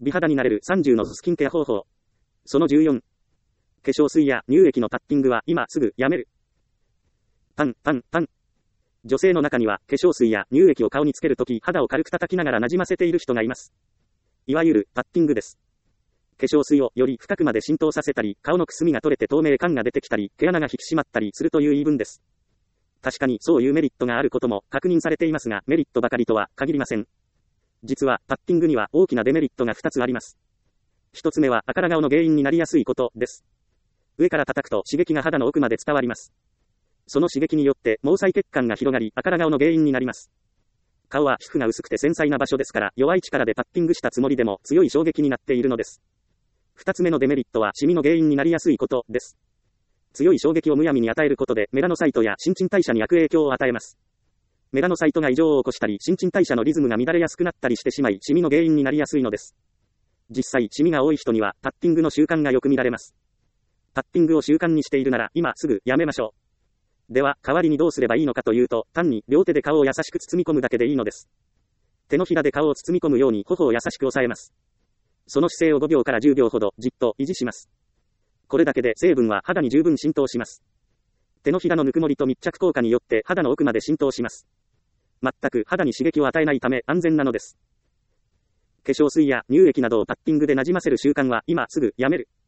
美肌になれる30のスキンケア方法。その14。化粧水や乳液のタッピングは今すぐやめる。パン。女性の中には化粧水や乳液を顔につけるとき肌を軽く叩きながら馴染ませている人がいます。いわゆるタッピングです。化粧水をより深くまで浸透させたり、顔のくすみが取れて透明感が出てきたり、毛穴が引き締まったりするという言い分です。確かにそういうメリットがあることも確認されていますが、メリットばかりとは限りません。実はタッピングには大きなデメリットが2つあります。1つ目は赤ら顔の原因になりやすいことです。上から叩くと刺激が肌の奥まで伝わります。その刺激によって毛細血管が広がり赤ら顔の原因になります。顔は皮膚が薄くて繊細な場所ですから弱い力でタッピングしたつもりでも強い衝撃になっているのです。2つ目のデメリットはシミの原因になりやすいことです。強い衝撃をむやみに与えることでメラノサイトや新陳代謝に悪影響を与えます。メラノサイトが異常を起こしたり新陳代謝のリズムが乱れやすくなったりしてしまいシミの原因になりやすいのです。実際シミが多い人にはタッピングの習慣がよく見られます。タッピングを習慣にしているなら今すぐやめましょう。では代わりにどうすればいいのかというと、単に両手で顔を優しく包み込むだけでいいのです。手のひらで顔を包み込むように頬を優しく押さえます。その姿勢を5秒から10秒ほどじっと維持します。これだけで成分は肌に十分浸透します。手のひらのぬくもりと密着効果によって肌の奥まで浸透します。全く肌に刺激を与えないため安全なのです。化粧水や乳液などをタッピングで馴染ませる習慣は今すぐやめる。